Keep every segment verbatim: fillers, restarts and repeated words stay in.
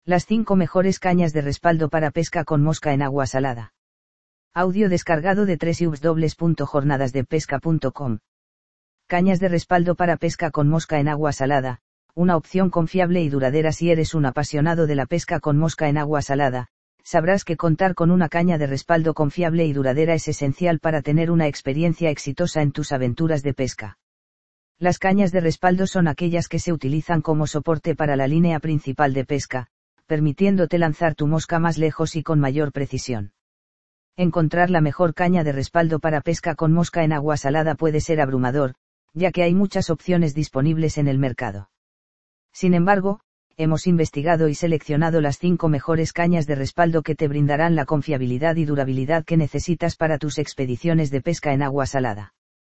Las cinco mejores cañas de respaldo para pesca con mosca en agua salada. Audio descargado de doble u doble u doble u punto jornadas de pesca punto com. Cañas de respaldo para pesca con mosca en agua salada, una opción confiable y duradera. Si eres un apasionado de la pesca con mosca en agua salada, sabrás que contar con una caña de respaldo confiable y duradera es esencial para tener una experiencia exitosa en tus aventuras de pesca. Las cañas de respaldo son aquellas que se utilizan como soporte para la línea principal de pesca, permitiéndote lanzar tu mosca más lejos y con mayor precisión. Encontrar la mejor caña de respaldo para pesca con mosca en agua salada puede ser abrumador, ya que hay muchas opciones disponibles en el mercado. Sin embargo, hemos investigado y seleccionado las cinco mejores cañas de respaldo que te brindarán la confiabilidad y durabilidad que necesitas para tus expediciones de pesca en agua salada.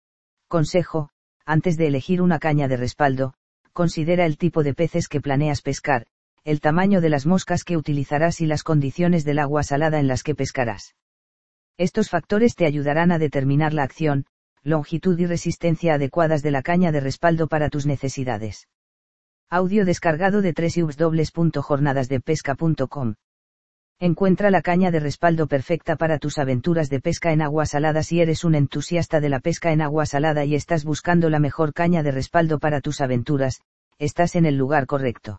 Consejo: antes de elegir una caña de respaldo, considera el tipo de peces que planeas pescar, el tamaño de las moscas que utilizarás y las condiciones del agua salada en las que pescarás. Estos factores te ayudarán a determinar la acción, longitud y resistencia adecuadas de la caña de respaldo para tus necesidades. Audio descargado de doble u doble u doble u punto jornadas de pesca punto com. Encuentra la caña de respaldo perfecta para tus aventuras de pesca en agua salada. Si eres un entusiasta de la pesca en agua salada y estás buscando la mejor caña de respaldo para tus aventuras, estás en el lugar correcto.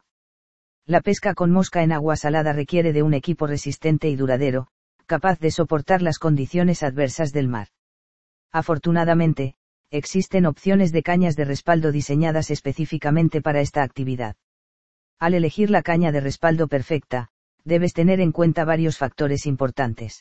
La pesca con mosca en agua salada requiere de un equipo resistente y duradero, capaz de soportar las condiciones adversas del mar. Afortunadamente, existen opciones de cañas de respaldo diseñadas específicamente para esta actividad. Al elegir la caña de respaldo perfecta, debes tener en cuenta varios factores importantes.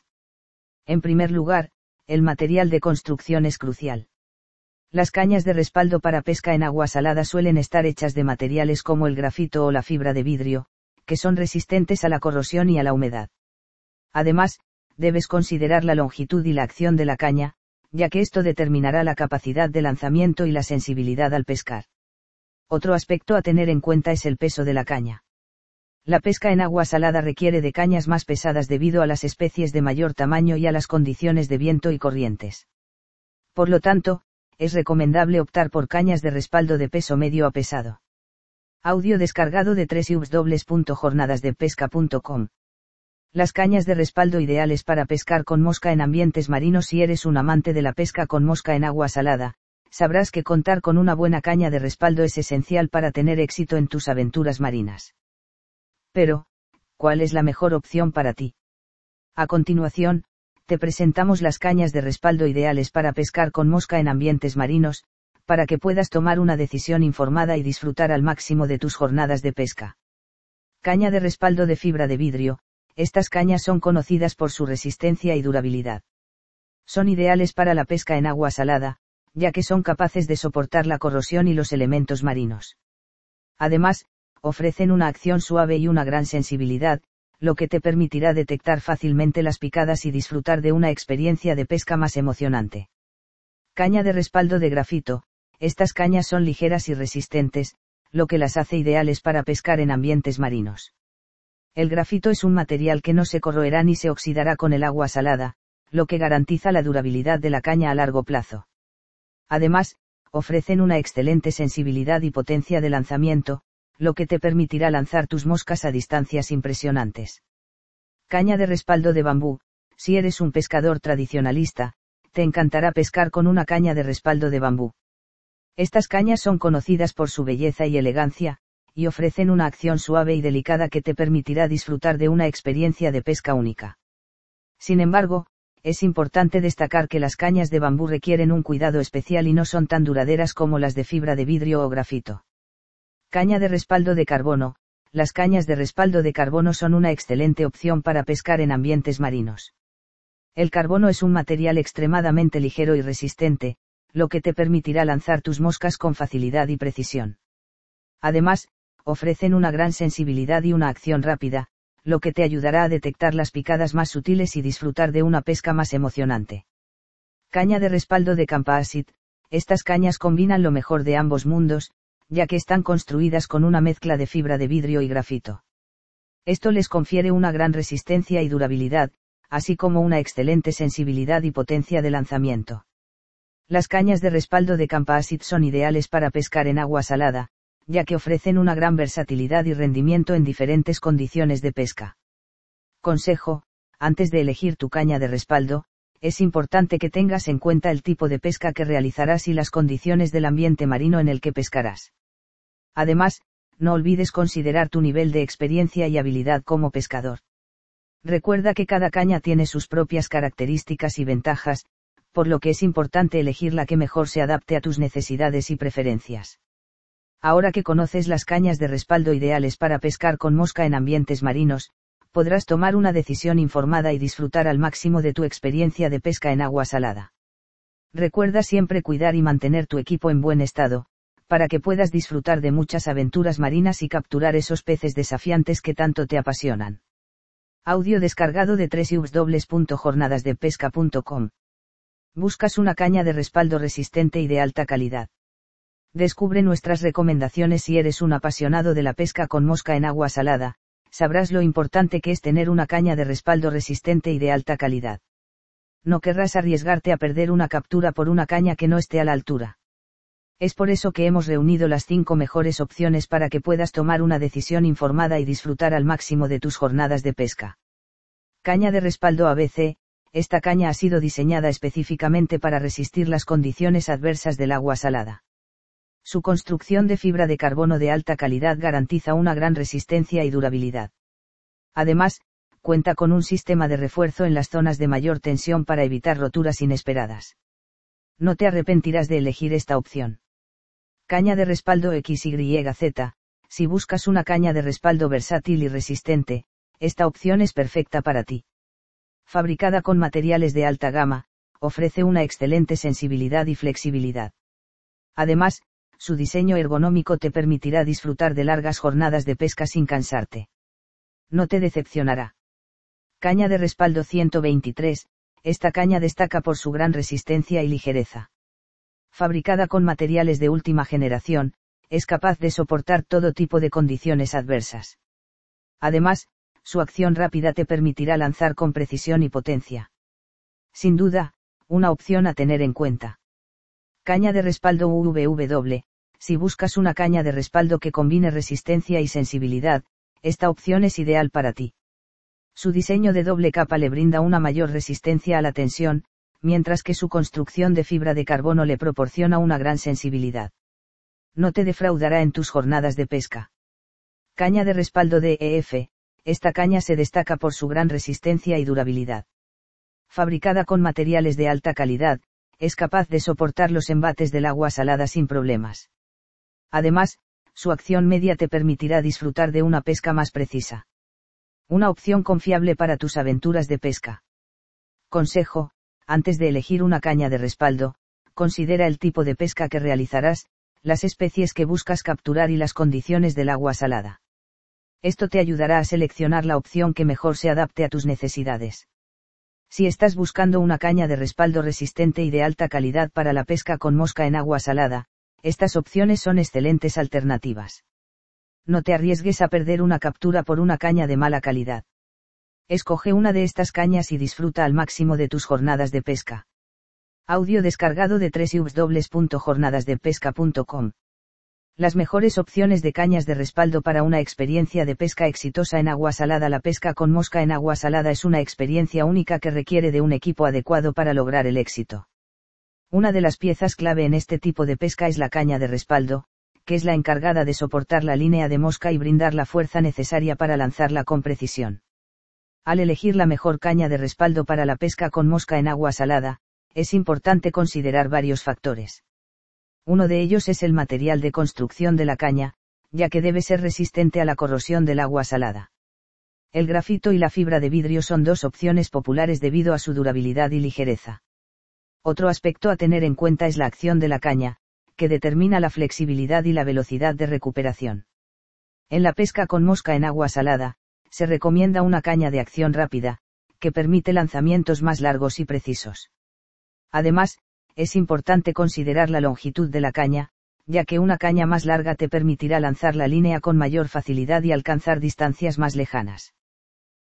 En primer lugar, el material de construcción es crucial. Las cañas de respaldo para pesca en agua salada suelen estar hechas de materiales como el grafito o la fibra de vidrio, que son resistentes a la corrosión y a la humedad. Además, debes considerar la longitud y la acción de la caña, ya que esto determinará la capacidad de lanzamiento y la sensibilidad al pescar. Otro aspecto a tener en cuenta es el peso de la caña. La pesca en agua salada requiere de cañas más pesadas debido a las especies de mayor tamaño y a las condiciones de viento y corrientes. Por lo tanto, es recomendable optar por cañas de respaldo de peso medio a pesado. Audio descargado de doble u doble u doble u punto jornadas de pesca punto com. Las cañas de respaldo ideales para pescar con mosca en ambientes marinos. Si eres un amante de la pesca con mosca en agua salada, sabrás que contar con una buena caña de respaldo es esencial para tener éxito en tus aventuras marinas. Pero, ¿cuál es la mejor opción para ti? A continuación, te presentamos las cañas de respaldo ideales para pescar con mosca en ambientes marinos, para que puedas tomar una decisión informada y disfrutar al máximo de tus jornadas de pesca. Caña de respaldo de fibra de vidrio. Estas cañas son conocidas por su resistencia y durabilidad. Son ideales para la pesca en agua salada, ya que son capaces de soportar la corrosión y los elementos marinos. Además, ofrecen una acción suave y una gran sensibilidad, lo que te permitirá detectar fácilmente las picadas y disfrutar de una experiencia de pesca más emocionante. Caña de respaldo de grafito. Estas cañas son ligeras y resistentes, lo que las hace ideales para pescar en ambientes marinos. El grafito es un material que no se corroerá ni se oxidará con el agua salada, lo que garantiza la durabilidad de la caña a largo plazo. Además, ofrecen una excelente sensibilidad y potencia de lanzamiento, lo que te permitirá lanzar tus moscas a distancias impresionantes. Caña de respaldo de bambú. Si eres un pescador tradicionalista, te encantará pescar con una caña de respaldo de bambú. Estas cañas son conocidas por su belleza y elegancia, y ofrecen una acción suave y delicada que te permitirá disfrutar de una experiencia de pesca única. Sin embargo, es importante destacar que las cañas de bambú requieren un cuidado especial y no son tan duraderas como las de fibra de vidrio o grafito. Caña de respaldo de carbono. Las cañas de respaldo de carbono son una excelente opción para pescar en ambientes marinos. El carbono es un material extremadamente ligero y resistente, lo que te permitirá lanzar tus moscas con facilidad y precisión. Además, ofrecen una gran sensibilidad y una acción rápida, lo que te ayudará a detectar las picadas más sutiles y disfrutar de una pesca más emocionante. Caña de respaldo de Campacit. Estas cañas combinan lo mejor de ambos mundos, ya que están construidas con una mezcla de fibra de vidrio y grafito. Esto les confiere una gran resistencia y durabilidad, así como una excelente sensibilidad y potencia de lanzamiento. Las cañas de respaldo de Campacit son ideales para pescar en agua salada, ya que ofrecen una gran versatilidad y rendimiento en diferentes condiciones de pesca. Consejo: antes de elegir tu caña de respaldo, es importante que tengas en cuenta el tipo de pesca que realizarás y las condiciones del ambiente marino en el que pescarás. Además, no olvides considerar tu nivel de experiencia y habilidad como pescador. Recuerda que cada caña tiene sus propias características y ventajas, por lo que es importante elegir la que mejor se adapte a tus necesidades y preferencias. Ahora que conoces las cañas de respaldo ideales para pescar con mosca en ambientes marinos, podrás tomar una decisión informada y disfrutar al máximo de tu experiencia de pesca en agua salada. Recuerda siempre cuidar y mantener tu equipo en buen estado, para que puedas disfrutar de muchas aventuras marinas y capturar esos peces desafiantes que tanto te apasionan. Audio descargado de doble u doble u doble u punto jornadas de pesca punto com. ¿Buscas una caña de respaldo resistente y de alta calidad? Descubre nuestras recomendaciones. Si eres un apasionado de la pesca con mosca en agua salada, sabrás lo importante que es tener una caña de respaldo resistente y de alta calidad. No querrás arriesgarte a perder una captura por una caña que no esté a la altura. Es por eso que hemos reunido las cinco mejores opciones para que puedas tomar una decisión informada y disfrutar al máximo de tus jornadas de pesca. Caña de respaldo A B C. Esta caña ha sido diseñada específicamente para resistir las condiciones adversas del agua salada. Su construcción de fibra de carbono de alta calidad garantiza una gran resistencia y durabilidad. Además, cuenta con un sistema de refuerzo en las zonas de mayor tensión para evitar roturas inesperadas. No te arrepentirás de elegir esta opción. Caña de respaldo equis y zeta. Si buscas una caña de respaldo versátil y resistente, esta opción es perfecta para ti. Fabricada con materiales de alta gama, ofrece una excelente sensibilidad y flexibilidad. Además, su diseño ergonómico te permitirá disfrutar de largas jornadas de pesca sin cansarte. No te decepcionará. Caña de respaldo ciento veintitrés. Esta caña destaca por su gran resistencia y ligereza. Fabricada con materiales de última generación, es capaz de soportar todo tipo de condiciones adversas. Además, su acción rápida te permitirá lanzar con precisión y potencia. Sin duda, una opción a tener en cuenta. Caña de respaldo U V W. Si buscas una caña de respaldo que combine resistencia y sensibilidad, esta opción es ideal para ti. Su diseño de doble capa le brinda una mayor resistencia a la tensión, mientras que su construcción de fibra de carbono le proporciona una gran sensibilidad. No te defraudará en tus jornadas de pesca. Caña de respaldo D E F. Esta caña se destaca por su gran resistencia y durabilidad. Fabricada con materiales de alta calidad, es capaz de soportar los embates del agua salada sin problemas. Además, su acción media te permitirá disfrutar de una pesca más precisa. Una opción confiable para tus aventuras de pesca. Consejo: antes de elegir una caña de respaldo, considera el tipo de pesca que realizarás, las especies que buscas capturar y las condiciones del agua salada. Esto te ayudará a seleccionar la opción que mejor se adapte a tus necesidades. Si estás buscando una caña de respaldo resistente y de alta calidad para la pesca con mosca en agua salada, estas opciones son excelentes alternativas. No te arriesgues a perder una captura por una caña de mala calidad. Escoge una de estas cañas y disfruta al máximo de tus jornadas de pesca. Audio descargado de doble u doble u doble u punto jornadas de pesca punto com. Las mejores opciones de cañas de respaldo para una experiencia de pesca exitosa en agua salada. La pesca con mosca en agua salada es una experiencia única que requiere de un equipo adecuado para lograr el éxito. Una de las piezas clave en este tipo de pesca es la caña de respaldo, que es la encargada de soportar la línea de mosca y brindar la fuerza necesaria para lanzarla con precisión. Al elegir la mejor caña de respaldo para la pesca con mosca en agua salada, es importante considerar varios factores. Uno de ellos es el material de construcción de la caña, ya que debe ser resistente a la corrosión del agua salada. El grafito y la fibra de vidrio son dos opciones populares debido a su durabilidad y ligereza. Otro aspecto a tener en cuenta es la acción de la caña, que determina la flexibilidad y la velocidad de recuperación. En la pesca con mosca en agua salada, se recomienda una caña de acción rápida, que permite lanzamientos más largos y precisos. Además, es importante considerar la longitud de la caña, ya que una caña más larga te permitirá lanzar la línea con mayor facilidad y alcanzar distancias más lejanas.